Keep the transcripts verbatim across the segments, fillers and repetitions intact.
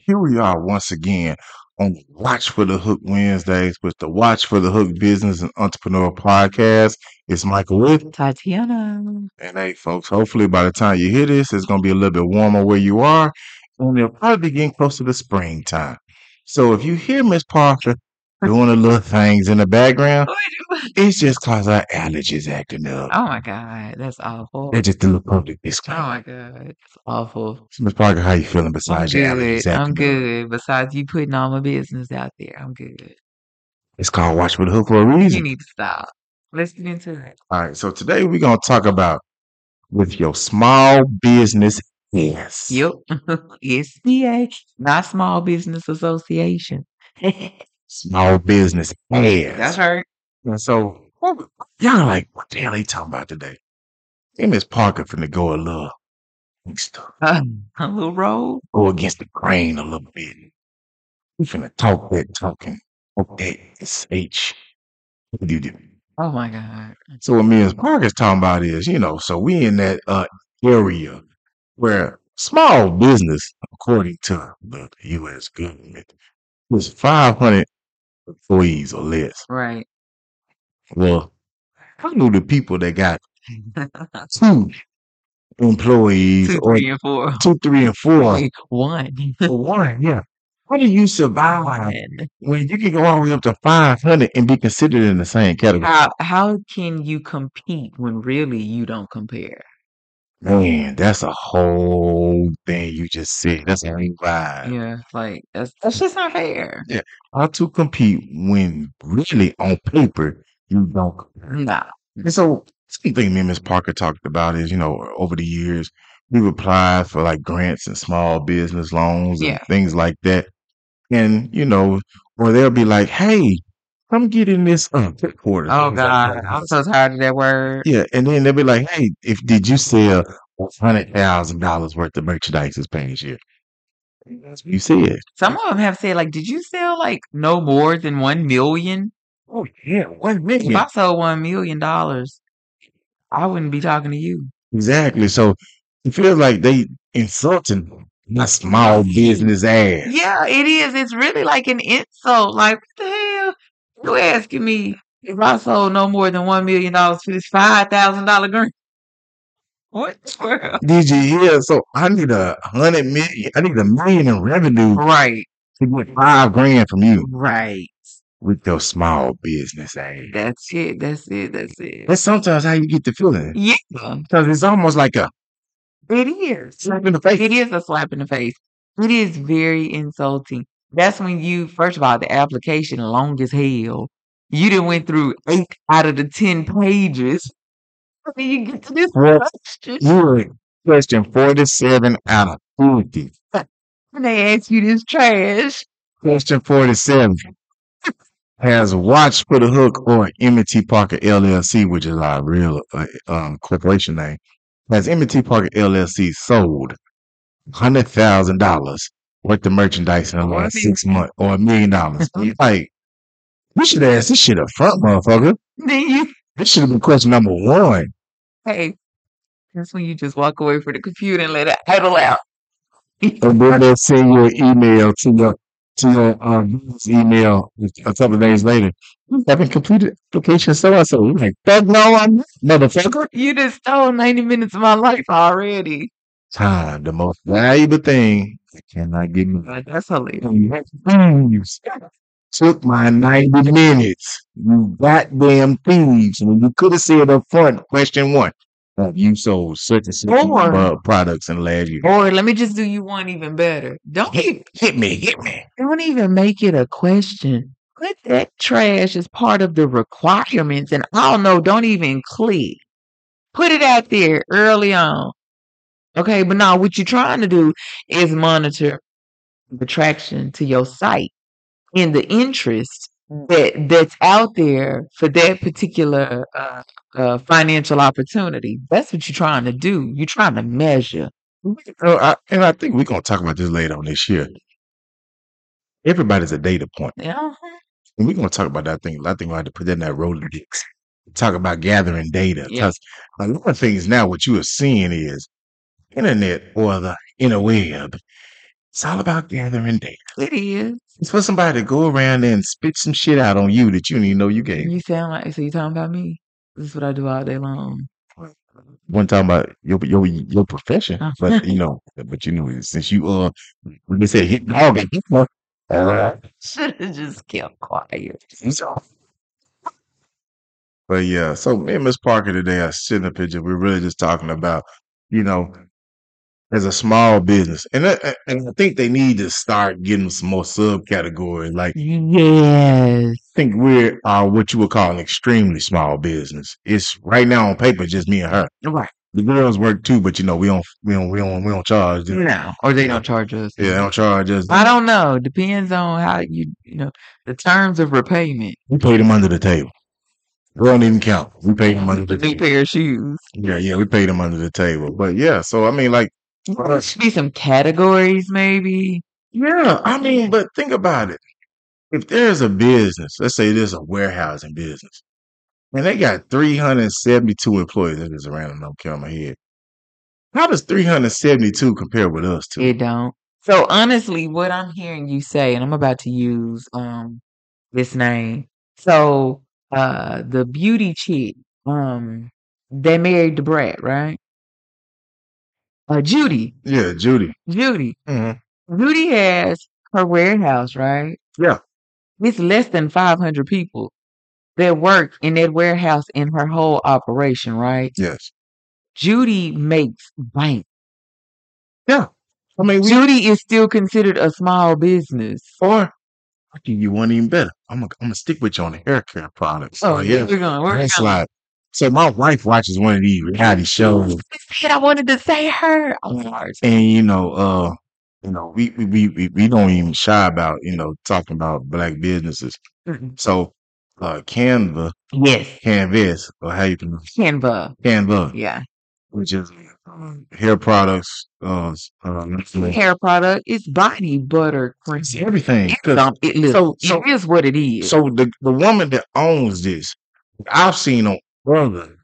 Here we are once again on Watch for the Hook Wednesdays with the Watch for the Hook Business and Entrepreneur Podcast. It's Michael with, Tatiana. and hey, folks, hopefully by the time you hear this, it's going to be a little bit warmer where you are, and it'll probably be getting closer to springtime. So if you hear Miss Parker doing the little things in the background, it's just because our allergies acting up. Oh my God, that's awful. They're just a little public Oh disclaimer. my God, it's awful. So, Miss Parker, how you feeling I'm besides your allergies good. I'm acting up? good. Besides you putting all my business out there, I'm good. It's called Watch for the Hook for a You reason. need to stop. Let's get into it. All right, so today we're gonna talk about with your small business yes. Yep. S B A, not Small Business Association. Small business That's ass. right. And so what, y'all like, what the hell they talking about today? Hey, Miss Parker finna go a little gangster, Uh, a little roll. go against the grain a little bit. We finna talk that talking. Talk that S H. What do you do? Oh my God. So what Miss Parker's talking about is, you know, so we in that uh area where small business, according to the U S government, was five hundred employees or less. Right. Well, I knew the people that got two employees Two, or three, and four. two, three, and four. Wait, one. Or one, yeah. How do you survive One. when you can go all the way up to five hundred and be considered in the same category? How how can you compete when really you don't compare? Man, that's a whole thing you just said. That's a whole vibe. Yeah, like that's that's just not fair. Yeah. How to compete when really on paper you don't compare. Nah. And so same thing me and Miss Parker talked about is, you know, over the years, we've applied for like grants and small business loans and Yeah. things like that. And, you know, or they'll be like, hey, come get in this uh, headquarters. Oh things like God, that. I'm so tired of that word. Yeah, and then they'll be like, hey, if did you sell one hundred thousand dollars worth of merchandise this past year? That's what you said. Some of them have said, like, did you sell like no more than one million? Oh, yeah, one If million. I sold one million dollars, I wouldn't be talking to you. Exactly. So it feels like they insulting my small business ass. Yeah, it is. It's really like an insult. Like, what the hell? You asking me if I sold no more than one million dollars for this five thousand dollar grant? What the world? Did you hear? So I need a hundred million. I need a million in revenue Right, to get five grand from you right. with your small business ass. That's it. That's it. That's it. That's sometimes how you get the feeling. Yeah, Because it's almost like a it is. slap in the face. It is a slap in the face. It is very insulting. That's when you, first of all, the application long as hell. You done went through eight out of the ten pages. And then you get to this Well, question. you were question forty-seven out of fifty. And they ask you this trash. Question forty-seven. Has Watch for the Hook or M and T Parker L L C, which is our real uh, um, corporation name, has M and T Parker L L C sold one hundred thousand dollars worth of merchandise in the Or a last six million. months or a million dollars? You like, you should ask this shit up front, motherfucker. Then you, This should have been question number one. hey, that's when you just walk away from the computer and let it idle out. And then they'll send you an email to your to your um, business email a couple of days later. You haven't completed application so and so. You're like, fuck no, I'm not, motherfucker. You just stole ninety minutes of my life already. Time, the most valuable thing I cannot give me. Like, that's hilarious. You took my ninety minutes. You goddamn thieves. When you could have said up front, question one, have you sold such and such Or- uh, products in the last year? Or let me just do you one even better. Don't even, Hit, hit me, hit me. don't even make it a question. Put that trash as part of the requirements, and I don't know, don't even click. Put it out there early on. Okay, but now what you're trying to do is monitor the traction to your site in the interest that that's out there for that particular uh, uh, financial opportunity. That's what you're trying to do. You're trying to measure. Oh, I, and I think we're gonna talk about this later on this year. Everybody's a data point, Yeah. and we're gonna talk about that thing. I think we have to put that in that Rolodex. Talk about gathering data. Yeah. Because a lot of things now, what you are seeing is internet or the interweb It's all about gathering data. It is. It's for somebody to go around there and spit some shit out on you that you didn't even know you gave. You sound like so you talking about me? This is what I do all day long. One talking about your your your profession, but you know, but you know, since you uh, when they said hit dog, uh, Should have just kept quiet. so, but yeah, so me and Miss Parker today are sitting a picture. We're really just talking about, you know, as a small business, and I, and I think they need to start getting some more subcategories. Like, Yes. I think we're uh, what you would call an extremely small business. It's right now on paper just me and her. Right. The girls work too, but you know we don't we don't we don't we don't charge them. No, or they don't charge us. Yeah, they don't charge us. I don't know. Depends on how you you know the terms of repayment. We pay them under the table. We don't even count. We pay them under The the new table. pair of shoes. Yeah, yeah, we pay them under the table. But yeah, so I mean, like, There should be some categories, maybe. yeah, I mean, but think about it. If there's a business, let's say there's a warehousing business, and they got three hundred seventy-two employees. That is a random number on my head. How does three hundred seventy-two compare with us two? It don't. So honestly, what I'm hearing you say, and I'm about to use um this name. So uh the beauty chick, um, they married the brat, right? Uh Judy. Yeah, Judy. Judy. Mm-hmm. Judy has her warehouse, right? Yeah. It's less than five hundred people that work in that warehouse in her whole operation, right? Yes. Judy makes bank. Yeah. I mean, we, Judy is still considered a small business. or I'll give you one even better. I'm gonna I'm gonna stick with you on the hair care products. Oh, Oh yeah, yeah. we're going. We're That's going. like, so my wife watches one of these reality shows, I said I wanted to say her. Oh, Lord. and you know, uh, you know, we we we we, we don't even shy about you know talking about black businesses. Mm-mm. So, uh, Canva, Yes, Canvas, or how you pronounce Canva. Canva, Yeah, which is um, hair products, uh, s- uh, hair product. It's body butter cream. it's everything. It's 'Cause- some, it, listen, so so it is what it is. so the the woman that owns this, I've seen on other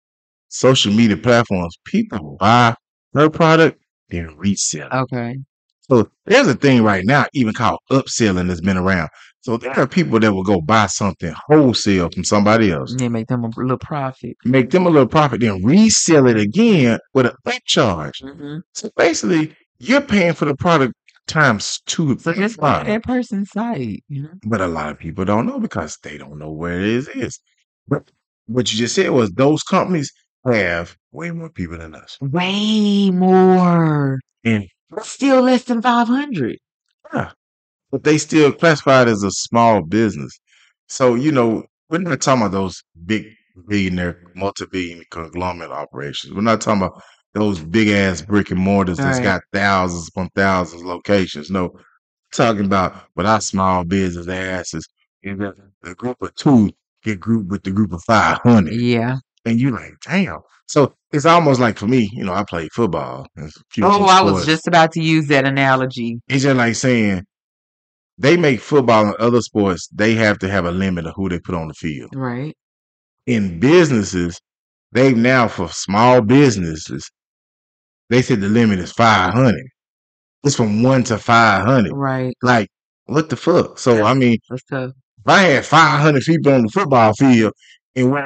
social media platforms, people buy her product, then resell it. Okay. So there's a thing right now, even called upselling, that's been around. So there are people that will go buy something wholesale from somebody else, They make them a little profit. make them a little profit, then resell it again with an upcharge. Mm-hmm. So basically, you're paying for the product times two. So just buy that person's site, you know. But a lot of people don't know because they don't know where it is. is. But what you just said was those companies have way more people than us. Way more. And But still less than five hundred. yeah, but they still classified as a small business. So, you know, we're not talking about those big billionaire, multi-billion conglomerate operations. We're not talking about those big ass brick and mortars that's Right. got thousands upon thousands of locations. No, we're talking about what our small business asses is that the group of two get grouped with the group of five hundred. Yeah. And you're like, damn. So it's almost like for me, you know, I played football. and a few Oh, other I was sports. just about to use that analogy. It's just like saying they make football and other sports, they have to have a limit of who they put on the field. Right. In businesses, they've now for small businesses, they said the limit is five hundred. It's from one to five hundred. Right. Like, what the fuck? So, I mean, That's tough. if I had five hundred people on the football field and when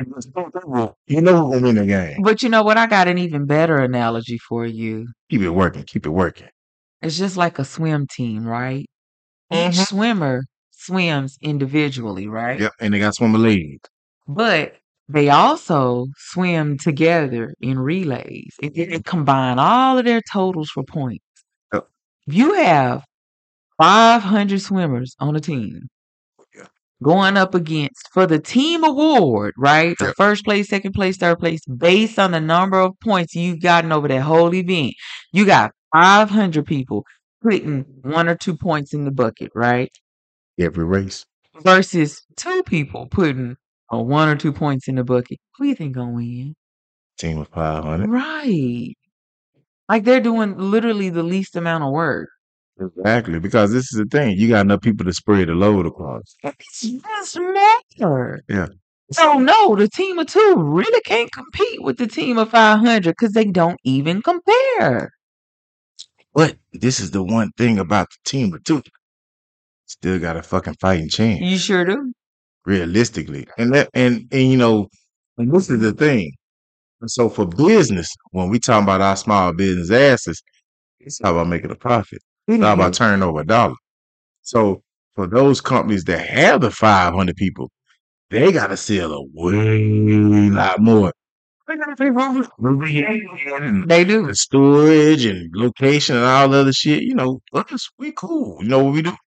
you know who's going to win the game. But you know what? I got an even better analogy for you. Keep it working. Keep it working. It's just like a swim team, right? Each Mhm. swimmer swims individually, right? Yep. And they got swimmer league. But they also swim together in relays. And then they combine all of their totals for points. Yep. If you have five hundred swimmers on a team Yeah. going up against for the team award, right? The Yep. first place, second place, third place, based on the number of points you've gotten over that whole event. You got five hundred people putting one or two points in the bucket, right? Every race. Versus two people putting a one or two points in the bucket. Who you think gonna win? Team of five hundred. Right. Like they're doing literally the least amount of work. Exactly. Because this is the thing. You got enough people to spread the load across. It's just matter. Yeah. So no, the team of two really can't compete with the team of five hundred because they don't even compare. But this is the one thing about the team of two. Still got a fucking fighting chance. You sure do. Realistically. And that and and you know, and this is the thing. So for business, when we talk about our small business asses, it's all about making a profit. It's all about turning over a dollar. So for those companies that have the five hundred people, they got to sell a way lot more. They got to pay for and They do. the storage and location and all the other shit. You know, us, we cool. You know what we do?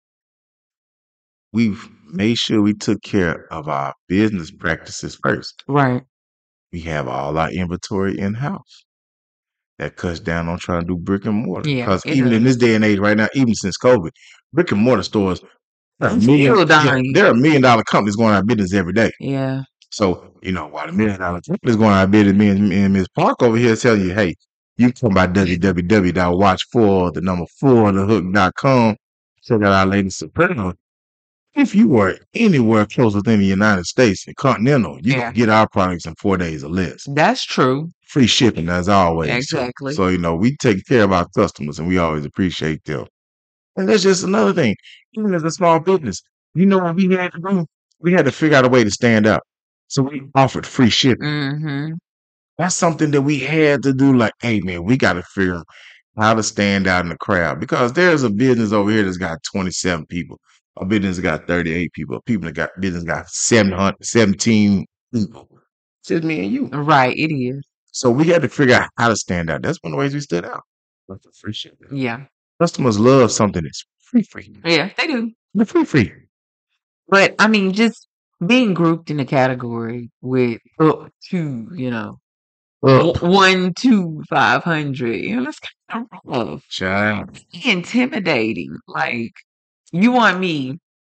We've made sure we took care of our business practices first. Right. We have all our inventory in house. That cuts down on trying to do brick and mortar. Yeah, Because it even in does. this day and age, right now, even since COVID, brick and mortar stores, there are It's million, still yeah, dying. there are million dollar companies going out of business every day. Yeah. So, you know, while the million dollar companies going out of business, me and, me and Miss Park over here telling you, hey, you can come by w w w dot watch four, the number four, the hook dot com, check out our latest apparel. If you were anywhere close within the United States and continental, you Yeah. can get our products in four days or less. That's true. Free shipping as always. Exactly. So, you know, we take care of our customers and we always appreciate them. And that's just another thing. Even as a small business, you know what we had to do? We had to figure out a way to stand out. So we offered free shipping. Mm-hmm. That's something that we had to do. Like, hey man, we got to figure out how to stand out in the crowd because there's a business over here that's got twenty-seven people. A business got thirty-eight people. A people that got business got seven hundred, seventeen people. It's just me and you. Right, it is. So we had to figure out how to stand out. That's one of the ways we stood out. That's the free shipping. Yeah. Customers love something that's free free. Yeah, they do. The free free. But I mean, just being grouped in a category with up to, you know, Up. one, two, five hundred, you know, that's kind of rough. Child. Intimidating. Like, you want me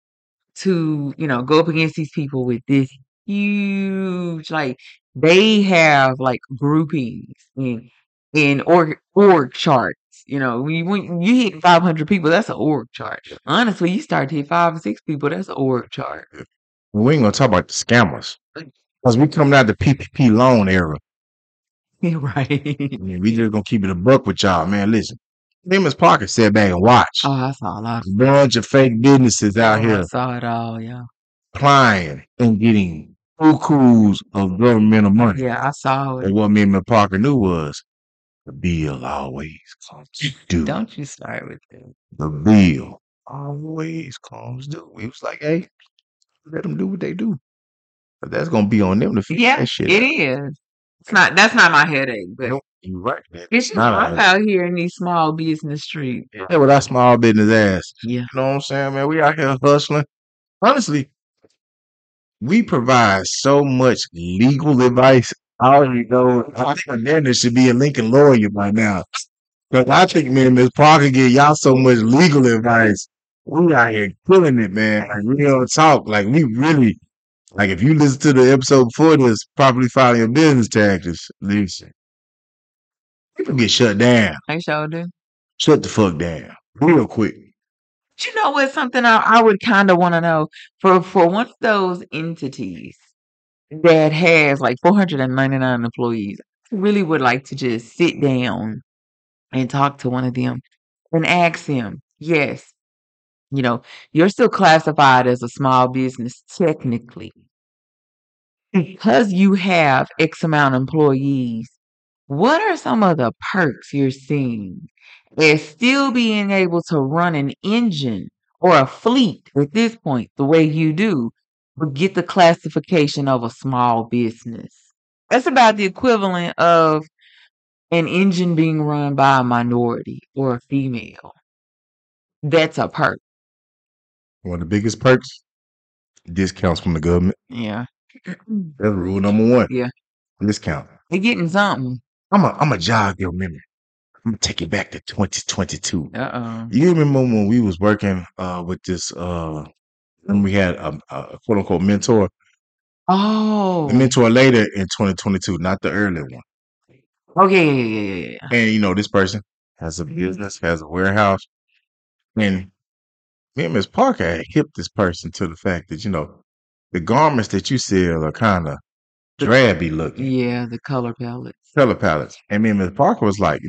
to, you know, go up against these people with this huge, like, they have like groupings in in org org charts. You know, when you, when you hit five hundred people, that's an org chart. Honestly, you start to hit five or six people, that's an org chart. We ain't gonna talk about the scammers because we coming out the P P P loan era. Right. I mean, we just gonna keep it a buck with y'all, man. Listen, name is Parker. Sit back and watch. Oh, I saw a lot. A bunch of fake businesses out Oh, here I saw it all, yeah. applying and getting bukus of governmental money. Yeah, I saw And it. what me and Miss Parker knew was the bill always comes due. Don't you start with that. The bill always comes due. We was like, hey, let them do what they do. But that's gonna be on them to figure Yeah, that shit it out. is. It's not. That's not my headache, but Nope, you right, man. it's just Not rough our out here in these small business streets. yeah, with our small business ass. Yeah. You know what I'm saying, man? We out here hustling. Honestly, we provide so much legal advice. I already know. I think there should be a Lincoln lawyer by now. Because I think, man, Miss Parker give y'all so much legal advice. We out here killing it, man. Like, real talk. Like, we really, like, if you listen to the episode before this, properly filing your business taxes, listen, people get shut down. I sure do. Shut the fuck down. Real quick. But you know what? Something I, I would kind of want to know for for one of those entities that has like four hundred ninety-nine employees, I really would like to just sit down and talk to one of them and ask them, yes, you know, you're still classified as a small business technically. Because you have X amount of employees, what are some of the perks you're seeing as still being able to run an engine or a fleet at this point the way you do, but get the classification of a small business? That's about the equivalent of an engine being run by a minority or a female. That's a perk. One of the biggest perks, discounts from the government. Yeah. That's rule number one. Yeah. Discount. They're getting something. I'm a I'm a jog your memory. I'm gonna take it back to twenty twenty-two. Uh-oh. You remember when we was working uh with this uh when we had a, a quote unquote mentor, the Oh. mentor later in twenty twenty-two, not the early one. Okay, yeah, yeah, yeah, yeah, yeah. And you know, this person has a business, has a warehouse, and me and Miss Parker had hipped this person to the fact that, you know, the garments that you sell are kind of The- drabby looking, Yeah, the color palettes. color palettes. And me and Miss Parker was like, you know,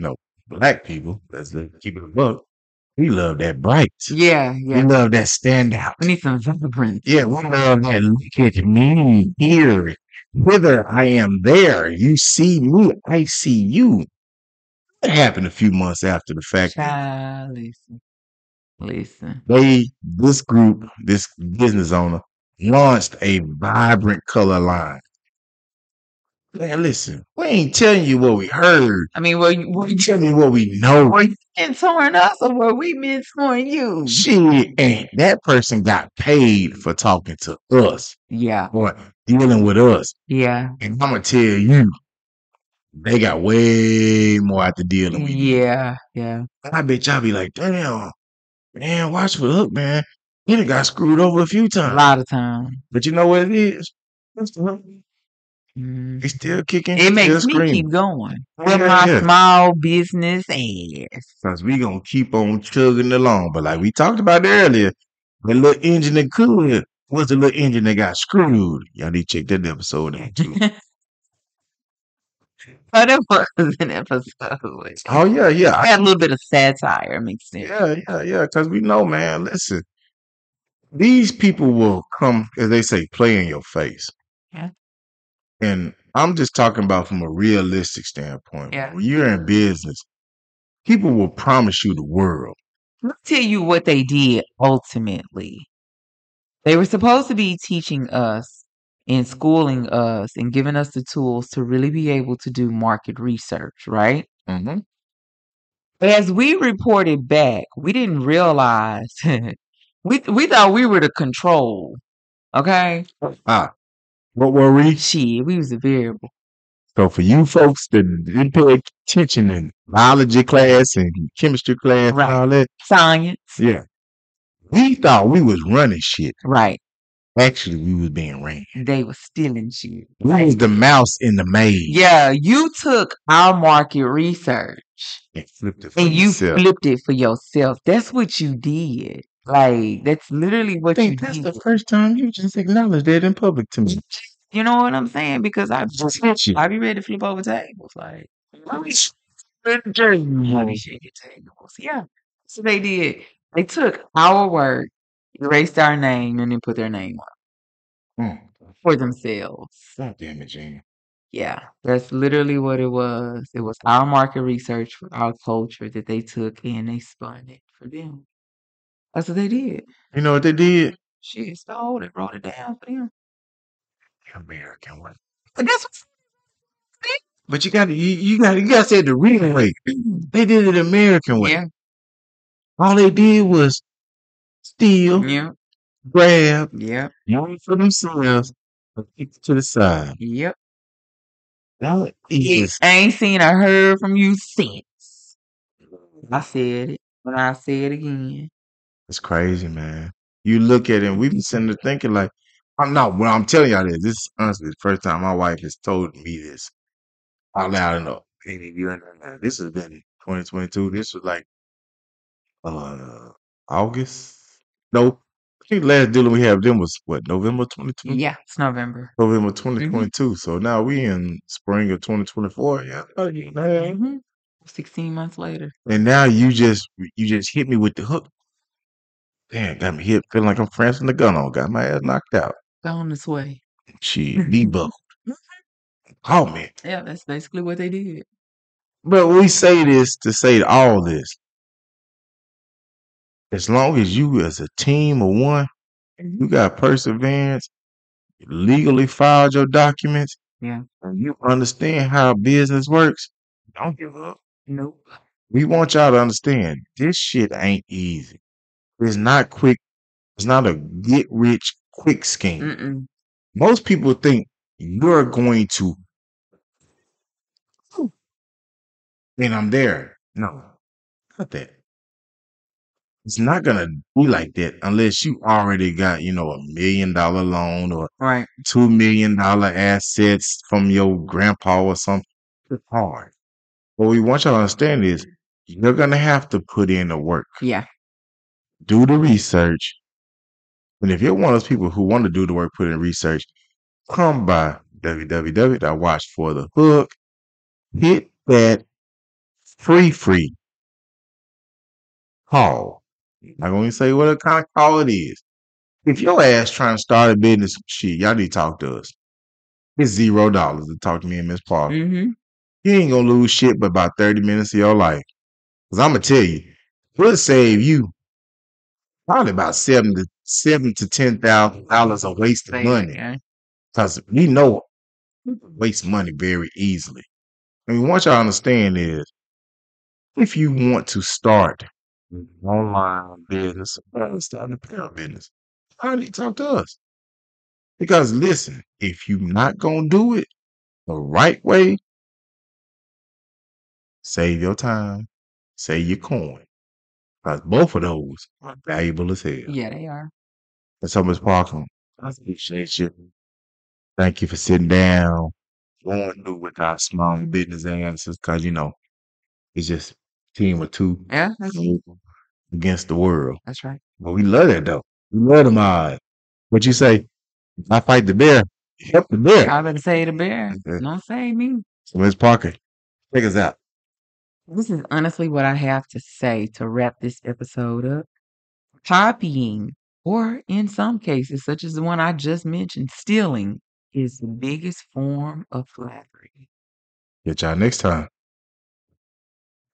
black people, let's keep it a buck, we love that bright. Yeah, We yeah. love that standout. We need some vibrance. Yeah, we love that look at me here. Whether I am there, you see me, I see you. It happened a few months after the fact. Child, listen. Listen. They, this group, this business owner, launched a vibrant color line. Man, listen, we ain't telling you what we heard. I mean, were you, were We you, telling you what we know. were you mentoring us or were we mentoring you? Shit, and that person got paid for talking to us Yeah, or dealing with us. yeah, And I'm gonna tell you, they got way more out the deal than we did. yeah, yeah. And I bet y'all be like, damn, man, watch for the hook, man. He done got screwed over a few A times. lot of times. But you know what it is? It's the hook. Mm. He's still kicking. It He's makes still me screaming. keep going with Yeah, my yeah. small business ass. Cause we gonna keep on chugging along. But like we talked about earlier, the little engine that could was the little engine that got screwed. Y'all need to check that episode out too. But it was an episode. Oh yeah, yeah. I I, had a little bit of satire mixed in. yeah, yeah, yeah. Cause we know, man, listen, these people will come, as they say, play in your face. Yeah. And I'm just talking about from a realistic standpoint. Yeah. When you're in business, people will promise you the world. Let me tell you what they did ultimately. They were supposed to be teaching us and schooling us and giving us the tools to really be able to do market research, right? Mm-hmm. As we reported back, we didn't realize we we thought we were the control. Okay? Ah, what were we? Shit, we was a variable. So for you folks that didn't pay attention in biology class and chemistry class Right. and all that, Science. yeah, we thought we was running shit. Right. Actually, we was being ran. They were stealing shit. We was the mouse in the maze. Yeah, you took our market research And flipped it for and you yourself. flipped it for yourself. That's what you did. Like, that's literally I what you think that's did. the first time you just acknowledged that in public to me. You know what I'm saying? Because I Shit. I be ready to flip over tables. Like, let me Mm. shake your tables. Yeah. So they did. They took our work, erased our name, and then put their name on Mm. for themselves. God damn it, Gene. Yeah, that's literally what it was. It was our market research for our culture that they took and they spun it for them. That's what they did. You know what they did? Shit, stole it, wrote it down for them. American way. But that's what But you got to, you, you got, you got to say it the real way. They did it the American way. Yeah, All they did was steal, yeah, grab, yeah, money for themselves, and kick it to the side. yep. Now it is. I ain't seen or heard from you since. I said it, but I say it again. It's crazy, man. You look at it, and we've been sitting there thinking like, I'm not. Well, I'm telling y'all this. This is honestly the first time my wife has told me this out loud in a any year. This has been twenty twenty-two. This was like uh August. No, I think the last dealing we had with them was what, November twenty twenty, Yeah, it's November. November Mm-hmm. twenty twenty-two. So now we in spring of twenty twenty-four. Yeah, about a year and a half. Mm-hmm. Sixteen months later. And now you just you just hit me with the hook. Damn, got me hit, feeling like I'm Francing the gun on. Got my ass knocked out. Gone this way. Shit, debunked. Oh man. Yeah, that's basically what they did. But we say this to say all this. As long as you as a team of one, you got perseverance, you legally filed your documents, Yeah. and you understand how business works, don't give up. Nope. We want y'all to understand this shit ain't easy. It's not quick. It's not a get rich quick scheme. Mm-mm. Most people think you're going to, and I'm there. No, not that. It's not gonna be like that unless you already got, you know, a million dollar loan or Right. two million dollar assets from your grandpa or something. It's hard. What we want y'all to understand is you're gonna have to put in the work, Yeah. do the research. And if you're one of those people who want to do the work, put in research, come by w w w dot watch for the hook. Hit that free, free call. I'm going to say what kind of call it is. If your ass trying to start a business, shit, y'all need to talk to us. It's zero dollars to talk to me and Miss Parker. Mm-hmm. You ain't gonna lose shit but about thirty minutes of your life. Cause I'm gonna tell you, we'll save you probably about seven to seven to ten thousand dollars of wasted Say that money. again. Cause we know people waste money very easily. I mean, what y'all understand is if you want to start an online business or start a apparel business, you need to talk to us. Because listen, if you're not gonna do it the right way, save your time, save your coin. Because both of those are valuable as hell. Yeah, they are. And so, Miss Parker, I appreciate you. Thank you for sitting down, going through with our small business answers, because, you know, it's just a team of two Yeah, that's, against the world. that's right. But we love that, though. We love them odds. What you say? If I fight the bear, help the bear. I better say the bear. Okay. Don't say me. So, Miss Parker, take us out. This is honestly what I have to say to wrap this episode up. Copying, or in some cases, such as the one I just mentioned, stealing, is the biggest form of flattery. Get y'all next time.